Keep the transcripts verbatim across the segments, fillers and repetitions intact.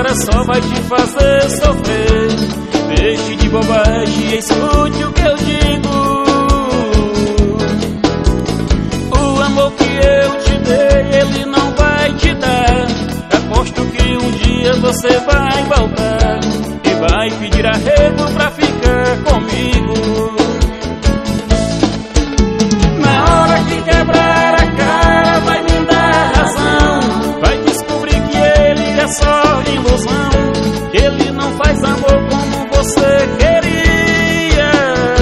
cara só vai te fazer sofrer. Deixe de bobagem e escute o que eu digo. O amor que eu te dei, ele não vai te dar. Aposto que um dia você vai voltar e vai pedir arrego pra ficar comigo. Na hora que quebrar a cara vai me dar razão. Vai descobrir que ele é só ilusão, que ele não faz amor como você queria.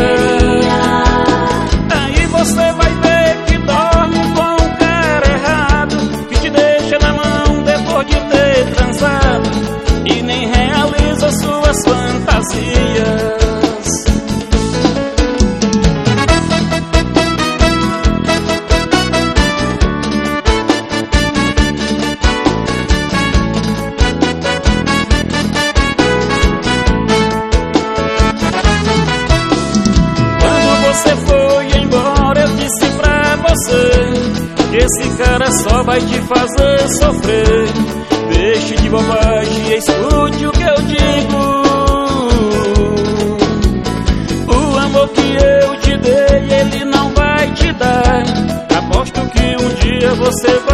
Aí você vai ver que dorme com um cara errado, que te deixa na mão depois de ter transado e nem realiza suas fantasias. Esse cara só vai te fazer sofrer. Deixe de bobagem e escute o que eu digo. O amor que eu te dei, ele não vai te dar. Aposto que um dia você